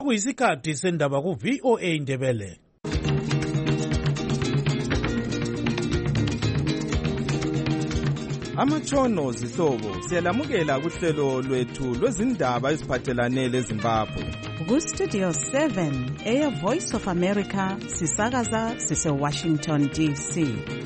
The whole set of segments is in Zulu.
Kuyisikhathi sendaba ku VOA Indebele. Amatshono zihlobo siyalamukela kuhlelo lwethu lwezindaba eziphathelane leZimbabwe. Ku-Studio 7 Air Voice of America sisakaza sise-Washington DC.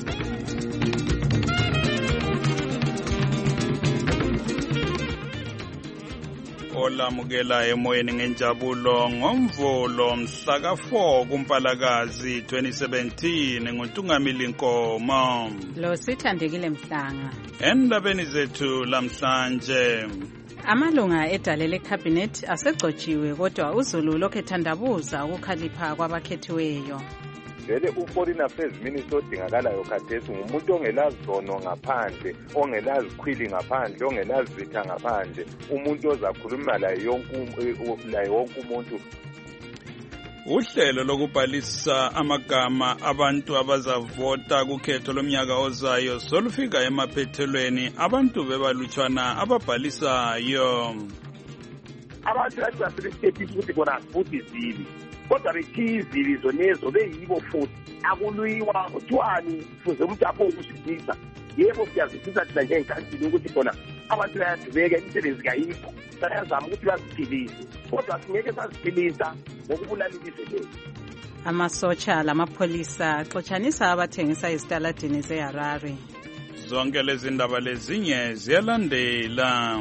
Olamukela emoyeni ngenjabulo ngomvulo mhla ka-4 kuMpalakazi 2017 nguNtungamili Nkomo. Lo Sithandekile Mhlanga. Endabeni zethu lamhlanje. Amalunga edale lekhabhinethi asegcotshiwe kodwa uZulu lokhu ethandabuza ukukhalipha kwabakhethiweyo. Vele u-Foreign Affairs Minister odingakalayo khathesi ngumuntu ongelazi zono ngaphandle, ongelazi khwili ngaphandle, ongelazi zitha ngaphandle, umuntu ozakhuluma laye wonke umuntu. Uhlelo lokubhalisa amagama abantu abazavota kukhetho lomnyaka ozayo solufika emaphethelweni, abantu bebalutshwana ababhalisayo. Abantu basebesiphephisa ukuthi bona futhi zibi. Kodwa bechizi zonezo beyibo futhi akuluyiwa kuthiwani fuze umuntu apho ukusizisa. Yebo siyazisisa thina njengenkantini ukuthi khona abantu bayadubeka imisebenzi kayikho, bayazama ukuthi baziphilise, kodwa singeke saziphilisa ngokubulala ilizwe lethu. Amasotsha lamapholisa axotshanisa abathengisa ezitaladini zeHarare. Zonke lezi ndaba lezinye ziyalandela.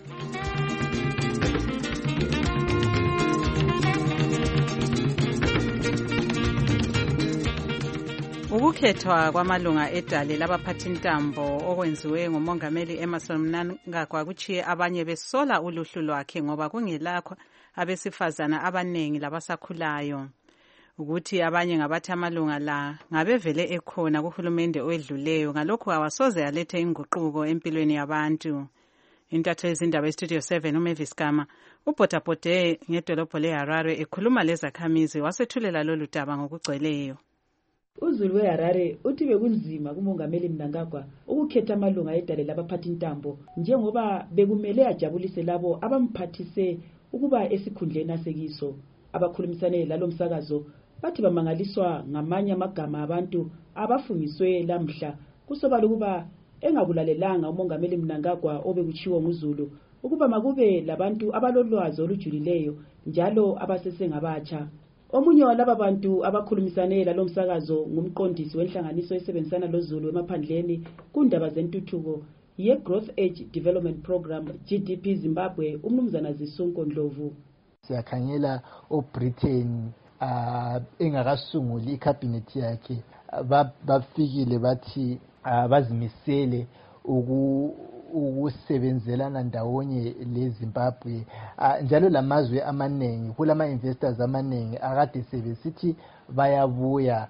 Ukukhethwa kwamalunga edale labaphathintambo okwenziwe nguMongameli Emmerson Mnangagwa kuchiye abanye besola uluhlu lwakhe ngoba kungelakho abesifazana abanengi labasakhulayo. Ukuthi abanye ngabathi amalunga la ngabevele ekhona kuhulumende oyedluleyo, ngalokho awasoze alethe inguquko empilweni yabantu. Intatho yezindaba eStudio 7 uMavis Gama ubhotabhode ngedolobho leHarare ekhuluma lezakhamizi wasethulela lolu daba ngokugcweleyo. uZulu weHarare uthi bekunzima kuMongameli Mnangagwa ukukhetha amalunga edale labaphathintambo njengoba bekumele ajabulise labo abamphathise ukuba esikhundleni asekiso. Abakhulumisane lalo msakazo bathi bamangaliswa ngamanye amagama abantu abafungiswe lamhla kusobala ukuba engakulalelanga uMongameli Mnangagwa obekuchiwo nguZulu ukuba makube labantu abalolwazi olujulileyo njalo abasesengabatsha. Omunye walaba bantu abakhulumisane lalo msakazo ngumqondisi wenhlanganiso esebenzisana loZulu emaphandleni kundaba zentuthuko ye-Growth Age Development Program GDP Zimbabwe, umnumzana Zisunko Ndlovu. Siyakhangela oBritain engakasunguli ikhabhinethi yakhe bafikile bathi bazimisele ukusebenzelana ndawonye leZimbabwe, njalo lamazwe amanengi kulama investors amanengi akade sebesithi bayabuya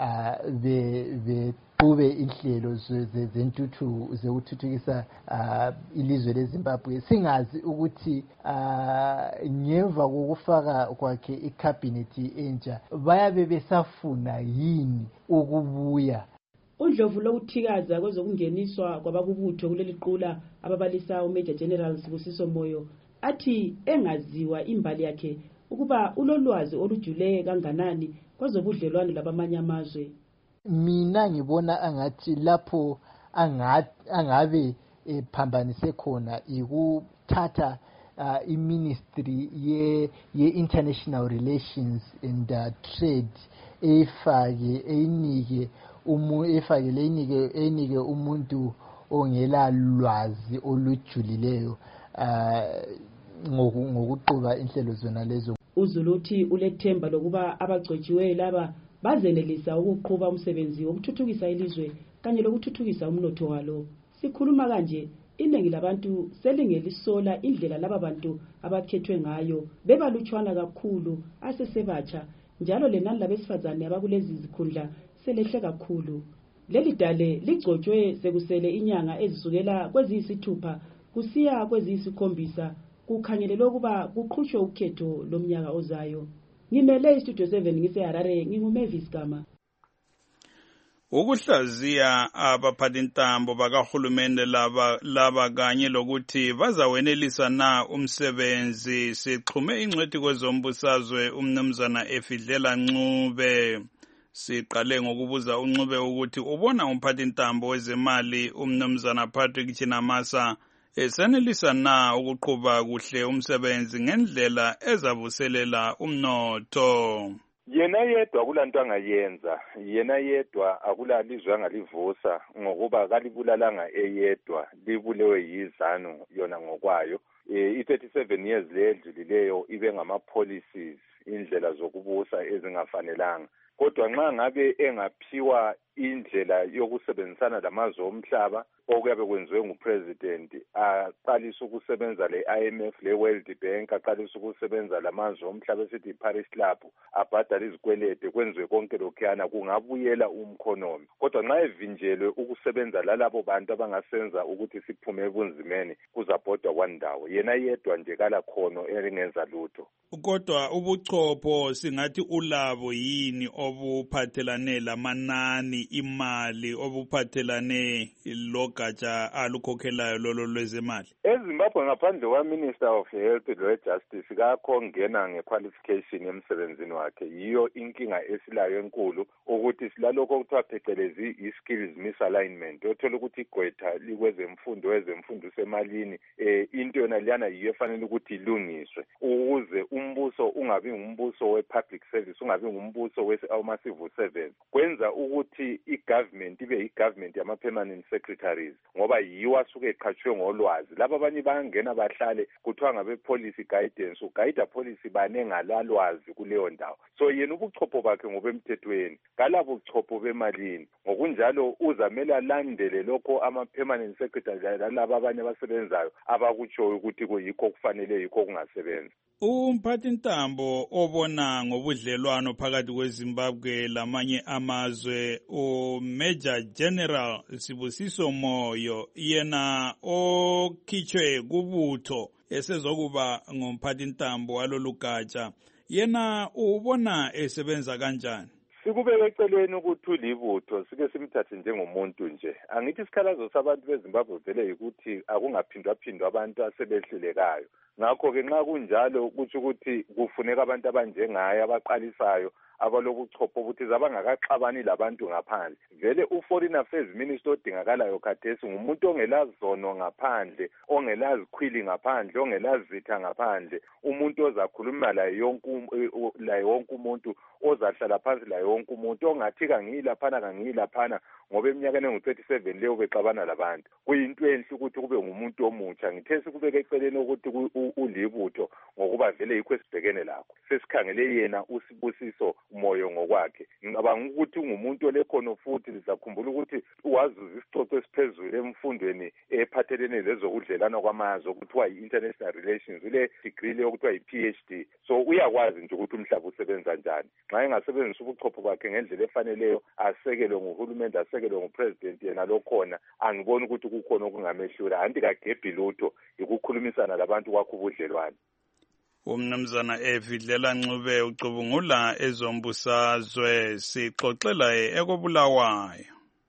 beqhube inhlelo zokuthuthukisa ilizwe leZimbabwe. Singazi ukuthi ngemva kokufaka kwakhe ikhabhinethi entsha bayabe besafuna yini ukubuya. UNdlovu lokuthikaza kwezokungeniswa kwabakubutho kuleli qula ababalisa uMajor General Sibusiso Moyo athi engaziwa imbali yakhe ukuba ulolwazi olujule kanganani kwezobudlelwano labamanye amazwe. Mina ngibona angathi lapho angabe phambanise khona ikuthatha iMinistry ye-International Relations and Trade enike umuntu ongela lwazi olujulileyo ngokuquba inhlelo zona lezo. uZulu uthi ulethemba lokuba abagcotshiweyo laba bazenelisa ukuqhuba umsebenzi wokuthuthukisa ilizwe kanye lokuthuthukisa umnotho walo. Sikhuluma kanje iningi labantu selingelisola indlela laba bantu abakhethwe ngayo bebalutshwana kakhulu asesebatsha, njalo lenani labesifazane abakulezi zikhundla selehle kakhulu. Leli dale ligcotshwe sekusele inyanga ezisukela kweziyisithupha kusiya kweziyisikhombisa kukhangelelwe ukuba kuqhutshwe ukhetho lomnyaka ozayo. Ngimele iStudio 7 ngiseHarare, nginguMavis Gama. ukuhlaziya abaphathintambo bakahulumende laba kanye lokuthi bazawenelisa na umsebenzi. Sixhume ingcwethi kwezombusazwe umnumzana Efidlela Ncube. Siqale ngokubuza uNcube ukuthi ubona umphathintambo wezemali umnumzana Patrick Chinamasa esenelisa na ukuqhuba kuhle umsebenzi ngendlela ezavuselela umnotho. Yena yedwa kulanto angayenza, yena yedwa akulalizwe angalivusa ngokuba kalibulalanga eyedwa, libulewe yizanu yona ngokwayo. I-37 years ledlulileyo ibe ngama-policies, indlela zokubusa ezingafanelanga. Kodwa nxa ngabe engaphiwa indlela yokusebenzisana lamazwe omhlaba okuyabe kwenziwe ngupresident, aqalisa ukusebenza le-IMF le-World Bank, aqalisa ukusebenza lamazwe omhlaba esithi Paris Club, abhadala izikwelede, kwenziwe konke lokhuyana, kungabuyela umkhonomi. Kodwa nxa evinjelwe ukusebenza lalabo bantu abangasenza ukuthi siphume ebunzimeni, kuzabhodwa kwandawo. Yena yedwa nje kala khono elingenza lutho. Kodwa ubuchopho singathi ulabo yini obuphathelane lamanani imali obuphathelane logatsha alukhokhelayo lolo lwezemali? eZimbabwe ngaphandle kwa-Minister of Health lo-Justice kakho ngena nge-qualification emsebenzini wakhe. Yiyo inkinga esilayo enkulu ukuthi silalokho okuthiwa phecelezi i-skills misalignment. Othola ukuthi igqwetha likwezemfundo semalini, into yona liyana yiyo efanele ukuthi ilungiswe ukuze umbuso ungabi ngumbuso we-public service, ungabi ngumbuso wama-civil servants. Kwenza ukuthi i-government ibe yi-government yama-permanent secretaries ngoba yiwo asuke eqhatshwe ngolwazi. Laba abanye bayangena bahlale kuthiwa ngabe-policy guidance, ugayida policy banengalalwazi kuleyo ndawo. So yena ubuchopho bakhe ngobemthethweni, kalabo buchopho bemalini. Ngokunjalo uzamele alandele lokho ama-permanent secretaries lalaba abanye abasebenzayo abakutshoyo ukuthi kuyikho kufanele yikho kungasebenzi. Umphathintambo obona ngobudlelwano phakathi kweZimbabwe lamanye amazwe uMajor General Sibusiso Moyo, yena okhitshwe kubutho esezokuba ngomphathintambo walolugatsha, yena ubona esebenza kanjani? Sikubeka eceleni ukuthi ulibutho, sike simthathe njengomuntu nje. Angithi isikhalazo sabantu beZimbabwe vele yikuthi akungaphindwa abantu asebehlulekayo. Ngakho-ke nxa kunjalo kutsho ukuthi kufuneka abantu abanjengaye abaqalisayo abalobuchopho ukuthi zabangakaxabani labantu ngaphandle. Vele u-Foreign Affairs Minister odingakalayo khathesi ngumuntu ongelazono ngaphandle, ongelazikhwili ngaphandle, ongelazitha ngaphandle, umuntu ozakhuluma laye wonke umuntu, ozahlala phansi laye wonke umuntu, ongathi kangiyilaphana ngoba eminyakeni engu-37 leyo bexabana labantu. Kuyinto enhle ukuthi kube ngumuntu omutsha. Ngithe sikubeka eceleni ukuthi ulibutho ngokuba vele yikho esibhekene lakho. Sesikhangele yena uSibusiso Moyo ngokwakhe. Ngicabanga ukuthi ungumuntu olekhono futhi sizakhumbula ukuthi wazuza isicoco esiphezulu emfundweni ephathelene lezokudlelana kwamazwe okuthiwa yi-international relations, ule degree leyo okuthiwa yi-PhD. So uyakwazi nje ukuthi umhlaba usebenza njani. Nxa engasebenzisa ubuchopho bakhe ngendlela efaneleyo, asekelwe nguhulumende, asekelwe ngupresident, yena lokhona, angiboni ukuthi kukhona okungamehlula. Anti kagebhi lutho yikukhulumisana labantu kwakho ubudlelwane. Umnumzana Efidlela Ncube ucubungula ezombusazwe, sixoxela ekobulawayo.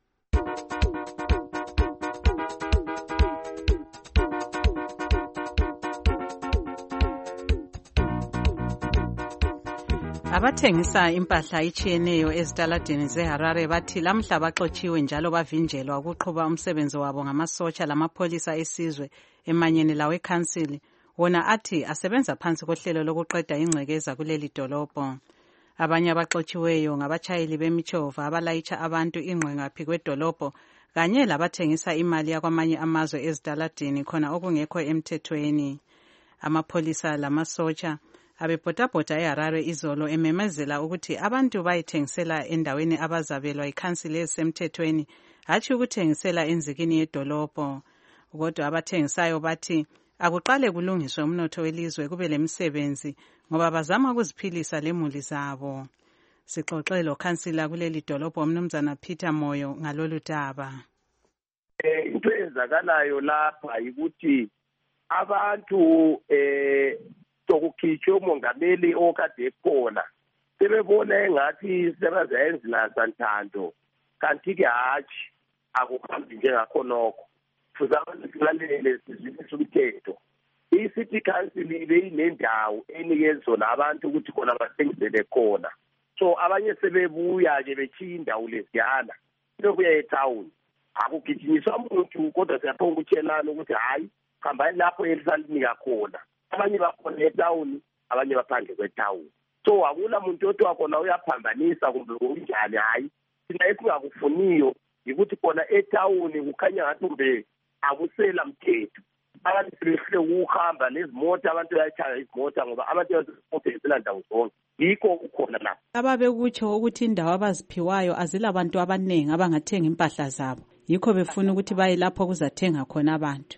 Abathengisa impahla itshiyeneyo ezitaladini zeHarare bathi lamhla baxotshiwe njalo bavinjelwa ukuqhuba umsebenzi wabo ngamasotsha lamapholisa esizwe emanyeni lawe council. Wona athi asebenza phansi kohlelo lokuqeda ingcekeza kuleli dolobho. Abanye abaxotshiweyo ngabatshayeli bemithova abalayitsha abantu ingqengaphi kwedolobho kanye labathengisa imali yakwamanye amazwe ezitaladini khona okungekho emthethweni. Amapholisa lamasotsha abebhodabhoda eHarare izolo ememezela ukuthi abantu bayithengisela endaweni abazabelwa ikhansili ezisemthethweni, hatshi ukuthengisela enzikini yedolobho. Kodwa abathengisayo bathi akuqale kulungiswe umnotho welizwe kube lemisebenzi ngoba bazama ukuziphilisa lemuli zabo. Sixoxe lokhansila kuleli dolobho umnumzana Peter Moyo ngalolu daba. Into ezakalayo lapha yikuthi abantu sokukhitshwe umongameli okade ekhona sebebona engathi sebazayenza ntando kanti-ke hatshi akuhambi njengakhonokho futhi abantu silalele sizwisise umthetho. I-city council ibe inendawo enikeza zona abantu ukuthi khona bathengisele khona. So abanye sebebuya-ke bechiya indawo leziyana lokuya etawuni akugijinyiswa umuntu kodwa siyaphonga ukutshelana ukuthi hayi hambani lapho elisalinika khona. Abanye bakhona etawuni abanye baphandle kwetawuni. So akula muntu othiwa khona uyaphambanisa kumbe kunjani. Hayi thina esingakufuniyo yikuthi khona etawuni kukhanya ngathi kumbe akusela mthetho. Abantu sebehle ukuhamba nezimota abantu bayachaya izimota ngoba abantu bayaziphophezela ndawo zonke. Yikho ukhona la ababekutsho ukuthi indawo abaziphiwayo azilabantu abaningi abangathenga impahla zabo, yikho befuna ukuthi baye lapho kuzathenga khona abantu.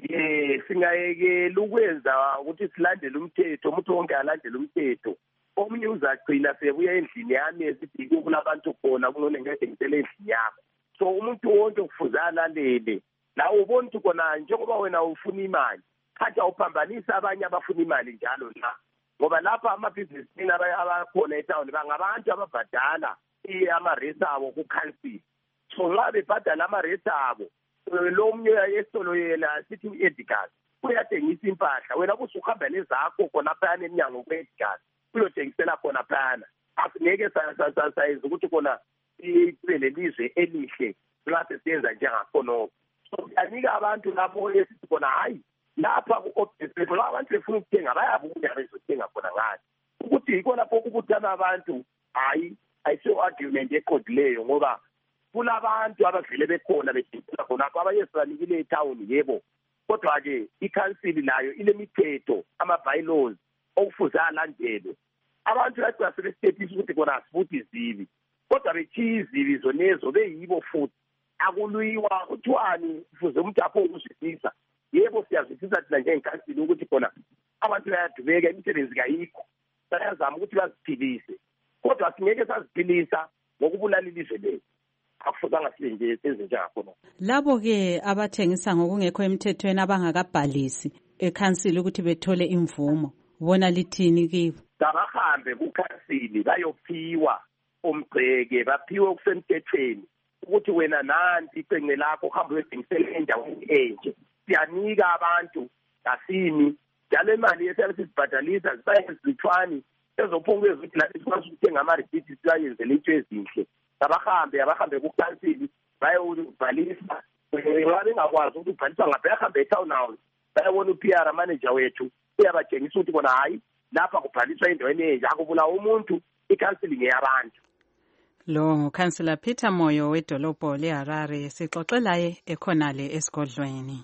Singayekela ukwenza ukuthi silandele umthetho, umuntu wonke alandele umthetho. Omunye uzagcina sebuya endlini yami esithi kulabantu khona kunone ngethengisele endlini yakho. So umuntu wonke kufuze alalele. La ubona ukuthi kona njengoba wena ufuna imali, khathi awuphambanisa abanye abafuna imali njalo la. Ngoba lapha amabhizinisini abakhona etawuni bangabantu ababhadala ama-rates abo ku-council. So nxa bebhadala ama-rates abo, lo mnye esitolo yena sithi u-Edgar uyathengisa impahla, wena busuhamba lezakho khona phayana eminyango ku-Edgar uyothengisela khona phayana. Asingeke sayenza ukuthi khona ibe lelizwe elihle nxa sesiyenza njengakhonokho. So siyanika abantu lapho esithi khona hayi lapha ku-obhesi abantu befuna ukuthenga bayabuya bezothenga khona ngathi ukuthi yikho lapho ukubuthana abantu hayi ayisiyo argument eqondileyo ngoba kulabantu abavele bekhona bedingisela khonapho abanye sibanikile etawuni yebo kodwa-ke i-council nayo ilemithetho ama-bylaws okufuze alandelwe. Abantu bagcina sebesitethisa ukuthi khona asifuthi izibi kodwa bechiya izibi zonezo beyibo futhi akulwiwa kuthiwani kufuze umuntu apho ukuzwisisa. Yebo siyazwisisa thina njengekhansili ukuthi khona abantu bayadubeka imisebenzi kayikho bayazama ukuthi baziphilise kodwa singeke saziphilisa ngokubulala ilizwe lethu. Akufuzanga sibe nje senze njengakho. Labo-ke abathengisa ngokungekho emthethweni abangakabhalisi ekhansili ukuthi bethole imvumo, bona lithini kibo? Kabahambe kukhansili bayophiwa umgceke, baphiwe okusemthethweni ukuthi wena nanti icenge lakho uhambe uyethengisela endaweni enje. Siyanika abantu kasini njalo imali yesiyabe sizibhadalisa zisayezithwani ezophungula ukuthi lathi sikwazi ukuthenga ama-receipts siyayenzela into ezinhle. Abahambe kukhansili bayobhalisa. Nxa bengakwazi ukuthi ubhaliswa ngapha yahambe etown house bayabona u-PR manager wethu uyabatshengisa ukuthi bona hayi lapha kubhaliswa endaweni enje akubulawa umuntu, ikhansili ngeyabantu. Lo ngukhansila Peter Moyo wedolobho leHarare sixoxelaye ekhonale esigodlweni.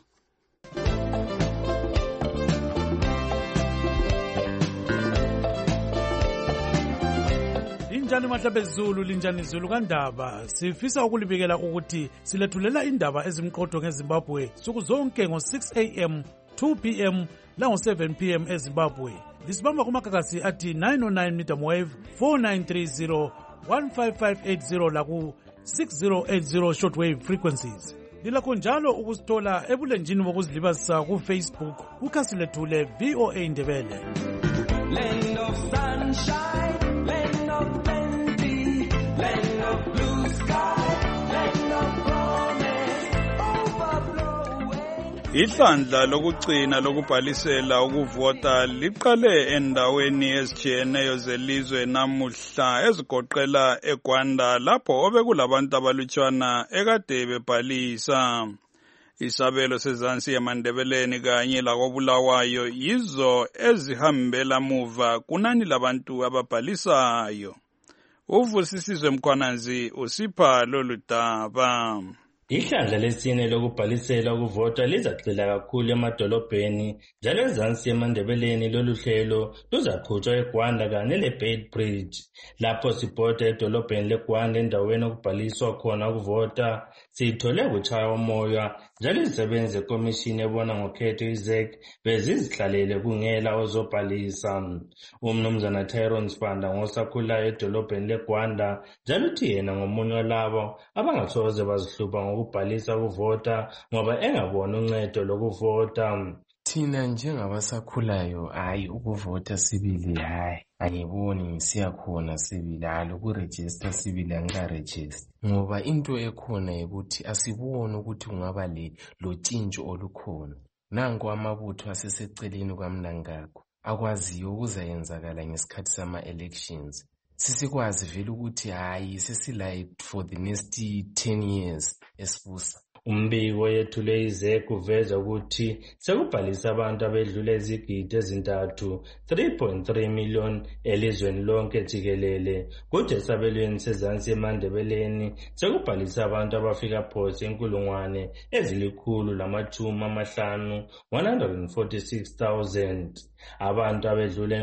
Linjani mahlabe Zulu, linjani Zulu kandaba. Sifisa ukulibikela ukuthi silethulela indaba ezimqotho ngeZimbabwe suku zonke ngo6 am, 2 pm lango7 pm eZimbabwe. Lisibamba kumagagasi athi 909 medium wave, 4930, 15580 laku 6080 shortwave frequencies. Lilakho njalo ukusithola ebulenjini bokuzilibazisa ku Facebook kukhasi lethu le VOA Ndebele. Land of sunshine, land of plenty, land of blue sky, land of promise, overflowing. Ihlandla lokugcina lokubhalisela ukuvota liqale endaweni ezitshiyeneyo zelizwe namuhla ezigoqela eGwanda lapho obekulabantu abalutshwana ekade bebhalisa. Isabelo sezansi yamandebeleni kanye lakobulawayo yizo ezihambela muva kunani labantu ababhalisayo. Uvusisizwe Mkhwananzi usipha lolu daba. Ihlandla lesine lokubhalisela ukuvota lizagxila kakhulu emadolobheni njalo ezansi emandebeleni lolu hlelo luzaqhutshwa eGwanda kanye leBeitbridge. Lapho sibhoda edolobheni leGwanda endaweni okubhaliswa khona ukuvota sithole kutshaya umoya njalo izisebenzi zekomishini ebona ngokhetho iZEC bezizihlalele kungela ozobhalisa. Umnumzana Tyrone Sibanda ngosakhulayo edolobheni leGwanda njalo uthi yena ngomunye walabo abangasoze bazihlupa ngokubhalisa ukuvota ngoba engabona uncedo lokuvota. Thina njengabasakhulayo hayi ukuvota sibili angiboni siyakhona sibili halo kuregister sibili angikaregister ngoba into ekhona ukuthi asiboni ukuthi kungaba lo tshintsho olukhona. Nanku amabutho aseseceleni kwaMnangagwa akwaziyo ukuzayenzakala ngesikhathi sama-elections. Sisikwazi vele ukuthi hayi sesila for the next 10 years esibusa. Umbiko yethule iZEC uveza ukuthi sekubhalisa abantu abedlula izigidi ezintathu 3.3 million elizweni lonke jikelele. Kuthi esabelweni sezansi eMandebeleni sekubhalisa abantu abafika phose 146,000 abantu abedlula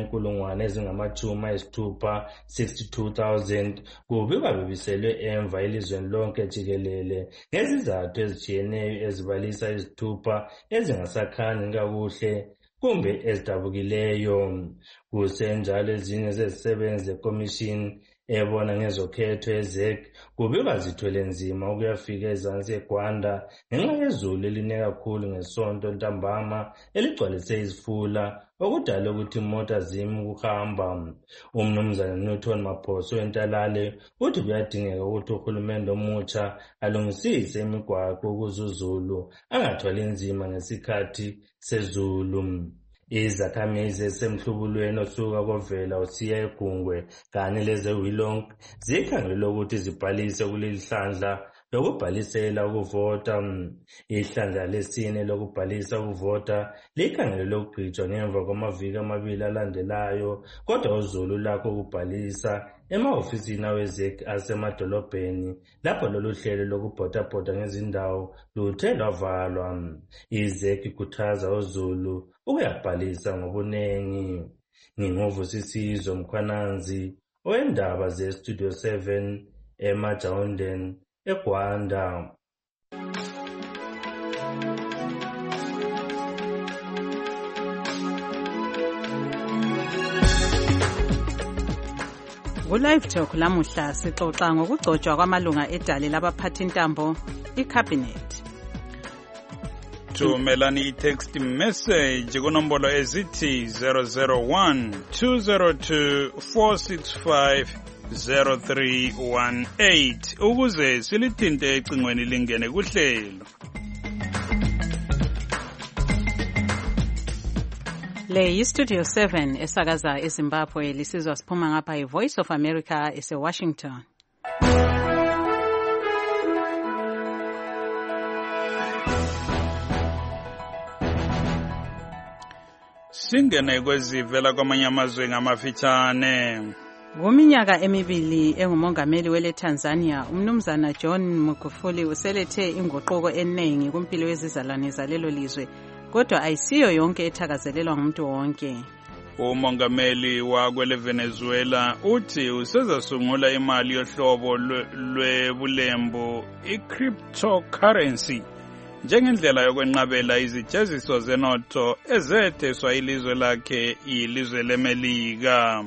62,000 kubikwa bebiselwe emva elizweni lonke jikelele ngezizathu ezitshiyeneyo ezibalisa izithupha ezingasakhanyi kakuhle kumbe ezidabukileyo. Kusenjalo ezinye zezisebenzi zekomishini ebona ngezokhetho eZEC kubikwa zithwele nzima ukuyafika ezansi eGwanda ngenxa yezulu eline kakhulu ngesonto ntambama eligcwalise izifula okudala ukuthi imota zime ukuhamba. Umnumzana Newton Maphoso wentalale uthi kuyadingeka ukuthi uhulumende omutsha alungisise imigwaqo ukuze uZulu angathwali nzima ngesikhathi sezulu. Izakhamizi ezisemhlubulweni osuka koVela usiya eGungwe kanye lezeWilong zikhangelelwe ukuthi zibhalise kuleli hlandla lokubhalisela ukuvota. Ihlandla lesine lokubhalisa ukuvota likhangelelwe ukugqitshwa ngemva kwamaviki amabili alandelayo, kodwa uZulu lakho ukubhalisa emahofisini aweZEC asemadolobheni lapho lolu hlelo lokubhodabhoda ngezindawo luthe lwavalwa. iZEC ikhuthaza uZulu ukuyabhalisa ngobunengi. Nginguvusisizo Mkhwananzi owendaba zeStudio 7 eMajawundeni eGwanda. Ku-Live Talk lamuhla sixoxa ngokugcotshwa kwamalunga edale labaphathintambo iCabinet. Thumelani i-text message kunombolo ezithi 001-202-465-0318 ukuze silithinte ecingweni lingene kuhlelo. Le yiStudio 7 esakaza eZimbabwe lisizwa siphuma ngapha iVoice of America eseWashington. Singene kwezivela kwamanye amazwe ngamafitshane. Kuminyaka emibili engumongameli wele Tanzania, umnumzana John Magufuli uselethe inguquko eningi kumpilo yezizalwane zalelo lizwe, kodwa ayisiyo yonke ethakazelelwa ngumuntu wonke. Umongameli wakwele Venezuela uthi usezasungula imali yohlobo lwebulembu i-cryptocurrency njengendlela yokwenqabela izijeziso zenotho ezetheswa ilizwe lakhe ilizwe leMelika.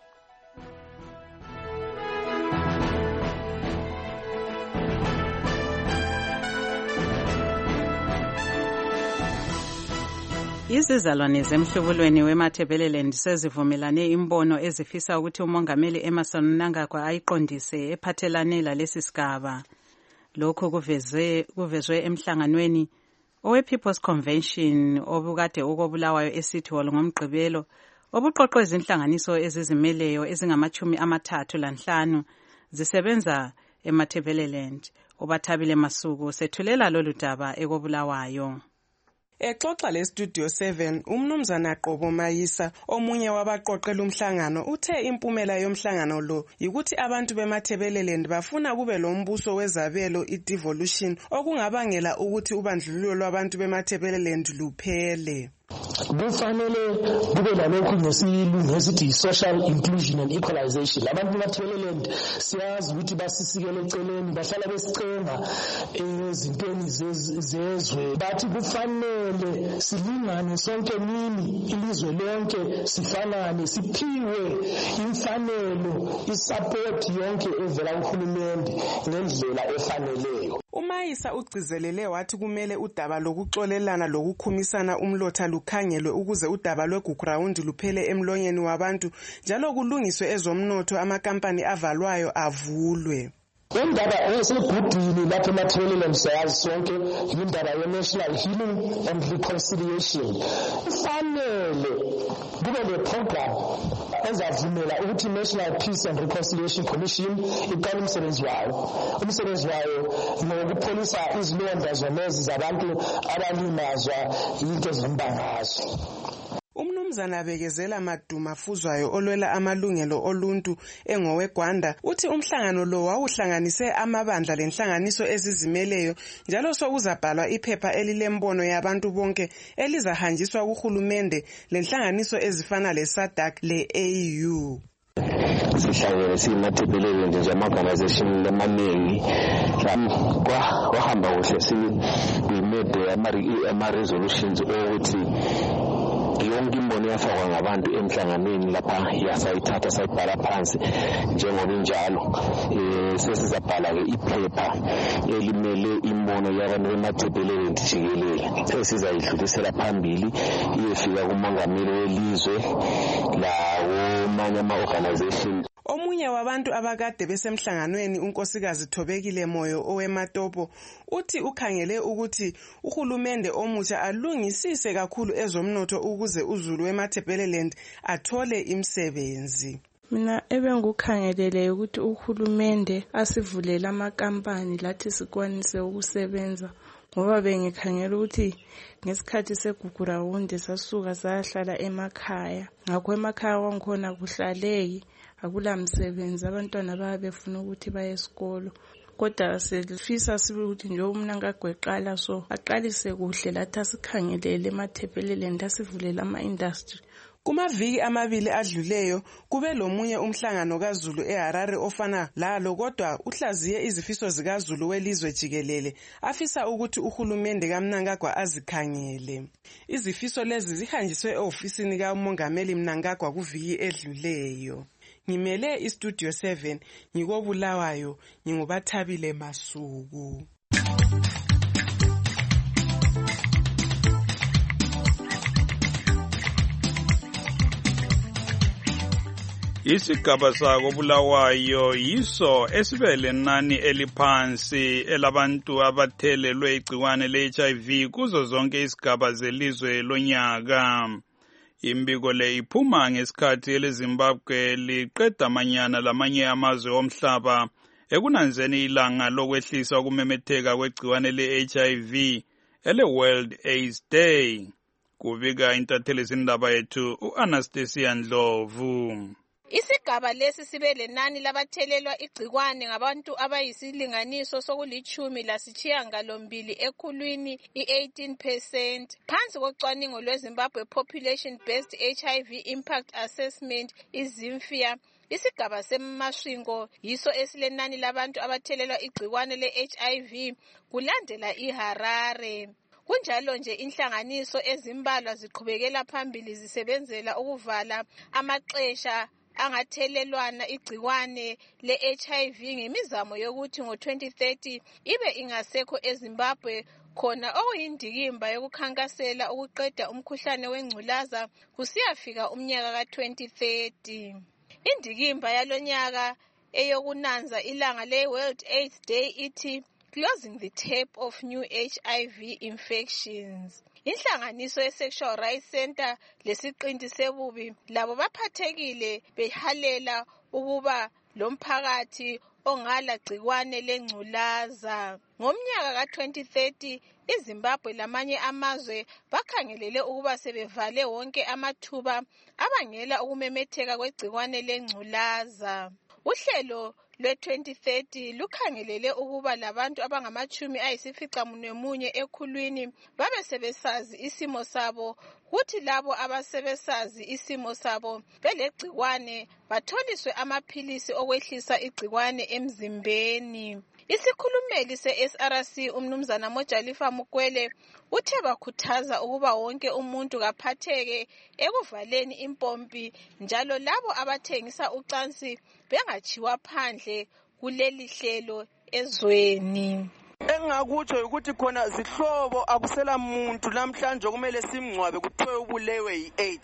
Izizalwane zemhlubulweni weMatabeleland sezivumelane imbono ezifisa ukuthi umongameli Emmerson Mnangagwa ayiqondise ephathelane lalesi sigaba. Lokho kuvezwe emhlanganweni owe-People's Convention obukade ukobulawayo eCity Hall ngomgqibelo obuqoqwe izinhlanganiso ezizimeleyo ezingama-35 zisebenza eMatabeleland. uBathabile Masuku sethulela lolu daba ekobulawayo. Exoxa leStudio 7 umnumzana Qobo Mayisa omunye wabaqoqela umhlangano uthe impumela yomhlangano lo ukuthi abantu beMatabeleland bafuna kube lombuso wezabelo i-devolution okungabangela ukuthi ubandlululo lwabantu beMatabeleland luphele. Kufanele kube lalokhu ngesilungu esithi social inclusion and equalization. Abantu beMatabeleland siyazi ukuthi basisikele eceleni bahlala besicenga ezintweni zezwe, bathi kufanele silingane sonke nini ilizwe lonke sifanane siphiwe imfanelo isupport yonke evela kuhulumende ngendlela efaneleyo. uMayisa ugcizelele wathi kumele udaba lokuxolelana lokukhumisana umlotha lukhangelwe ukuze udaba lweGugurawundi luphele emlonyeni wabantu njalo kulungiswe ezomnotho amakampani avalwayo avulwe. Indaba esegudwini lapho emathebeleleni siyazi sonke indaba ye-National Healing and Reconciliation. Kufanele kube le-program ezavumela ukuthi i-National Peace and Reconciliation Commission iqale umsebenzi wayo. Umsebenzi wayo ngokupholisa izilonda zonezi zabantu abalimazwa into zembangazwe. Umnumzana Bekezela Maduma Fuzwayo olwela amalungelo oluntu engoweGwanda uthi umhlangano lo wawuhlanganise amabandla lenhlanganiso ezizimeleyo njalo sokuzabhalwa iphepha elilembono yabantu bonke elizahanjiswa kuhulumende lenhlanganiso ezifana leSADC le-AU. Sihlangene simathebelele nje ama-organization lamaningi kwahamba kuhle we-made ama-resolutions ukuthi yonke imbono yafakwa ngabantu emhlanganweni lapha yasayithatha sayibhala phansi njengoba injalo sesizabhala-ke iphepha elimele imbono yabantu bemathebelele jikelele esizayidlulisela phambili iyefika kumongameli welizwe lawomanye ama-organization. Omunye wabantu abakade besemhlanganweni unkosikazi Thobekile Moyo owematopo uthi ukhangele ukuthi uhulumende omutsha alungisise kakhulu ezomnotho ukuze uZulu weMatabeleland athole imisebenzi. Mina ebengukhangelele ukuthi uhulumende asivulela amakampani lathi sikwanise ukusebenza ngoba bengikhangela ukuthi ngesikhathi segugurawundi sasuka sahlala emakhaya ngakho emakhaya wangikhona kuhlaleki akula msebenzi abantwana bayabefuna ukuthi baye esikolo kodwa selifisa sibe ukuthi nje umnankagweqala so aqalise kuhle lathi asikhangelele emathebeleleni asivulela ama-industry. Kumaviki amabili adluleyo kube lomunye umhlangano kaZulu eHarare ofana lalo kodwa uhlaziye izifiso zikaZulu welizwe jikelele afisa ukuthi uhulumende kaMnangagwa azikhangele. Izifiso lezi zihanjiswe eofisini kaMongameli Mnangagwa kuviki edluleyo. Ngimele iStudio 7 ngikobulawayo ngingubathabile Masuku. Isigaba sako Bulawayo yiso esibele nani eliphansi elabantu abathelelwe igciwane le-HIV kuzo zonke izigaba zelizwe lonyaka. Imbiko le iphuma ngesikhathi eleZimbabwe liqeda amanyana lamanye amazwe omhlaba ekunanzeni ilanga lokwehlisa ukumemetheka kwegciwane le-HIV ele-World AIDS Day. Kubika intatheli zindaba yethu u-Anastasia Ndlovu. Isigaba lesi sibe lenani labathelelwa igciwane ngabantu abayisilinganiso soku-18 ekhulwini i-18%. Phansi kocwaningo lweZimbabwe Population Based HIV Impact Assessment iZIMFIA, isigaba seMasvingo yiso esilenani labantu abathelelwa igciwane le-HIV kulandela iHarare. Kunjalo nje inhlanganiso ezimbalwa ziqhubekela phambili zisebenzela ukuvala amaxesha angathelelwana igciwane le-HIV ngemizamo yokuthi ngo-2030 ibe ingasekho eZimbabwe khona okuyindikimba yokukhankasela ukuqeda umkhuhlane wengculaza kusiyafika umnyaka ka-2030. Indikimba yalonyaka eyokunanza ilanga le-World AIDS Day ithi closing the tap of new HIV infections. Inhlanganiso ye-Sexual Rights Center lesiqinti sebubi labo baphathekile behalela ukuba lomphakathi ongala gciwane lengculaza. Ngomnyaka ka-2030 iZimbabwe lamanye amazwe bakhangelele ukuba sebevale wonke amathuba abangela ukumemetheka kwegciwane lengculaza. Uhlelo lwe-2030 lukhangelele ukuba labantu abangama-91 ekhulwini babe sebesazi isimo sabo, kuthi labo abasebesazi isimo sabo belegciwane batholiswe amaphilisi okwehlisa igciwane emzimbeni. Isikhulumeli se-SRC umnumzana Mojalifa Mukwele uthe bakhuthaza ukuba wonke umuntu kaphatheke ekuvaleni impompi njalo labo abathengisa ucansi bengachiwa phandle kuleli hlelo ezweni. Engakutsho ukuthi khona zihlobo akusela muntu namhlanje kumele simngcwabe kuthiwe ubulewe yi-AIDS.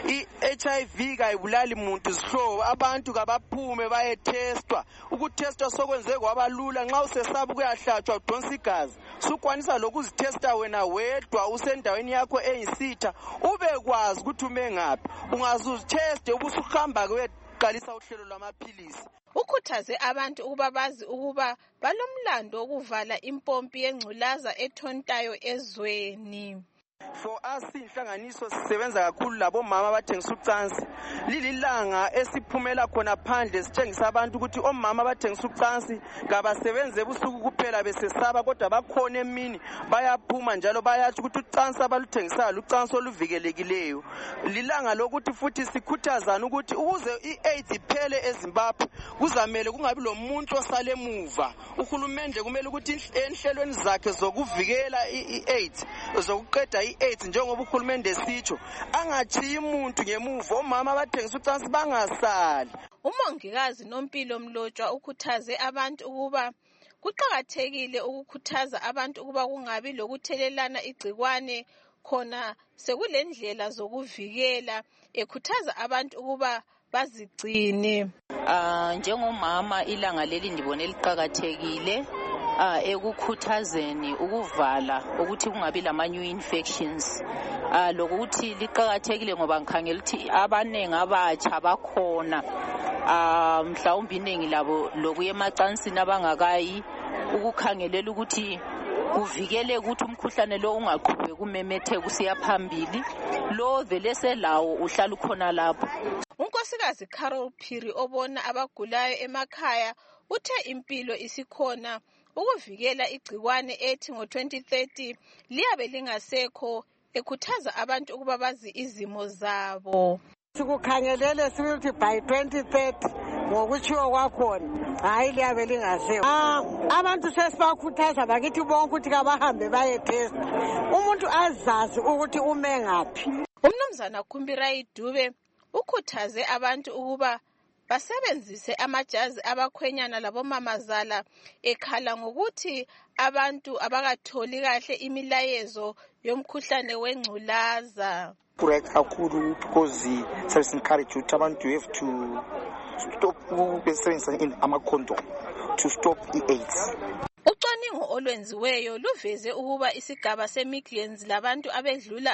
I-HIV kayibulali muntu zihlobo, abantu kabaphume bayetestwa. Ukutestwa sokwenze kwabalula, nxa usesaba kuyahlatshwa udonsa igazi. Sukwanisa lokuzitesta wena wedwa usendaweni yakho eyisitha, ubekwazi ukuthi ume ngaphi. Ungazuziteste ubusuhamba kweqalisa uhlelo lwamaphilisi. Ukhuthaze abantu ukuba bazi ukuba balomlando wokuvala impompi yengculaza ethontayo ezweni. For us inhlanganiso sisebenza kakhulu labomama abathengisa ucansi. Lililanga esiphumela khona phandle sitshengisa abantu ukuthi omama abathengisa ucansi kabasebenze ebusuku kuphela besesaba, kodwa bakhona emini bayaphuma njalo bayathi ukuthi ucansi abaluthengisayo lucansi oluvikelekileyo. Lilanga lokuthi futhi sikhuthazana ukuthi ukuze i-AIDS iphele eZimbabwe kuzamele kungabi lomuntu osale emuva. Uhulumende kumele ukuthi enhlelweni zakhe zokuvikela i-AIDS zokuqeda i-AIDS njengoba uhulumende sitsho angachiyi umuntu ngemuva, omama abathengisa ucansi bangasali. Umongikazi Nompilo Mlotshwa ukhuthaze abantu ukuba kuqakathekile ukukhuthaza abantu ukuba kungabi lokuthelelana igcikwane, khona sekulendlela zokuvikela, ekhuthaza abantu ukuba bazigcine. Njengomama ilanga leli ndibone liqakathekile ekukhuthazeni ukuvala ukuthi kungabi lama new infections. Lokuthi liqakathekile ngoba ngikhangela ukuthi abanengi abatsha bakhona, mhlawumbe iningi labo lokuya emacansini abangakayi, ukukhangelela ukuthi kuvikele ukuthi umkhuhlane lo ungaqhubeki kumemetheka usiya phambili. Lo vele selawo uhlala ukhona lapho. Unkosikazi Carol Phiri obona abagulayo emakhaya uthe impilo isikhona ukuvikela igcikwane ethi ngo-2030 liyabe lingasekho, ekhuthaza abantu ukuba bazi izimo zabo. Sikukhangelele sithi by 2030 ngokutshiwo kwakhona hayi liyabe lingasekho. Abantu sesibakhuthaza bakithi bonke ukuthi kabahambe bayetesta, umuntu azazi ukuthi ume ngaphi. Umnumzana Khumbirai Dube ukhuthaze abantu ukuba basebenzise amajazi abakhwenyana labomamazala, ekhala ngokuthi abantu abakatholi kahle imilayezo yomkhuhlane wengculaza. Right kakhulu because service encourage ukuthi abantu have to stop ukusebenzisa ama-condom to stop i-AIDS. Ucwaningo olwenziweyo luveze ukuba isigaba se-Midlands labantu abedlula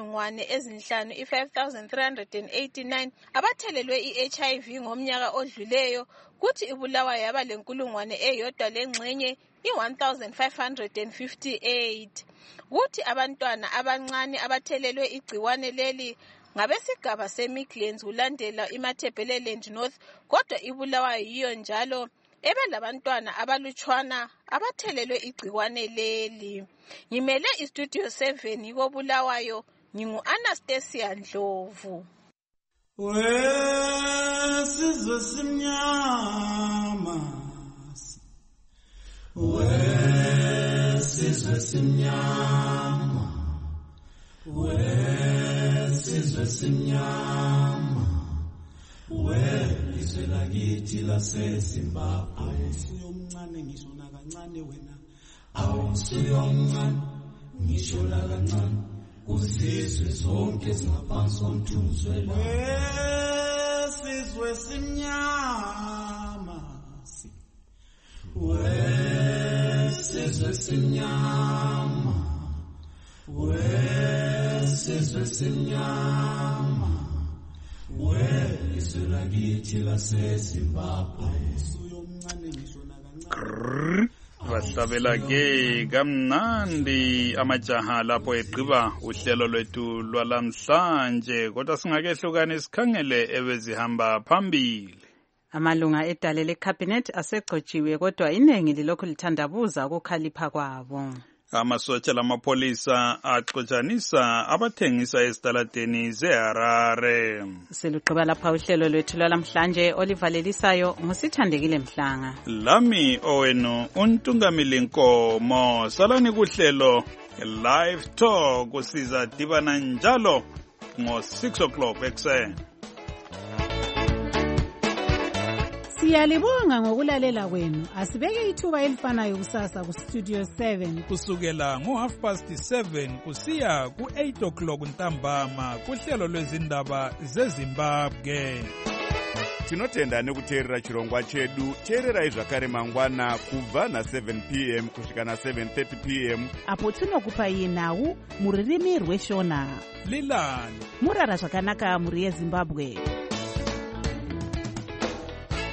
5,389 abathelelwe i-HIV ngomnyaka odluleyo, kuthi ibulawa yaba lenkulungwane eyodwa lengxenye i-1,558. Kuthi abantwana abancane abathelelwe igciwane leli ngabesigaba se-Midlands kulandela iMatabeleland North, kodwa ibulawa yiyo njalo ebelabantwana abalutshwana abathelelwe igciwane leli. Ngimele istudio 7 kobulawayo, ngingu-Anastasia Ndlovu. Wesizwe simnyama, wesizwe simnyama, wesizwe simnyama, welizwe lakithi laseZimbabwe. Awusuyomncane ngisho nakancane wena, awusuyomncane ngisho nakancane, kuzizwe zonke zingaphansi komthunzi welanga. Wesizwe simnyama, wesizwe simnyama, wesizwe simnyama, welizwe lakithi laseZimbabwe. Awusuyomncane ngisho nakancane. Bahlabela ke kamnandi amajaha lapho egqiba uhlelo lwethu lwalamhlanje, kodwa singakehlukani sikhangele ebezihamba phambili. Amalunga edale lekhabhinethi asegcotshiwe, kodwa iningi lilokhu lithandabuza ukukhalipha kwabo. Amasotsha lamapholisa axotshanisa abathengisa ezitaladeni zeHarare. Selugqiba lapha uhlelo lwethu lwalamhlanje, olivalelisayo ngusithandekile Mhlanga. Lami owenu uNtungamili Nkomo. Salani kuhlelo live talk usiza dibana njalo ngo 6 o'clock ekseni. Siyalibonga ngokulalela kwenu. Asibeke ithuba elifanayo kusasa ku Studio 7 kusukela ngo7:30 kusiya ku8 ntambama kuhlelo lwezindaba zeZimbabwe. Tinotenda nekuteerera chirongwa chedu. Teererai zvakare mangwana kubva na7 p.m. kusvika na7:30 p.m. apo tinokupai nhau muririmi rweshona. Lilani murara zvakanaka muri yeZimbabwe.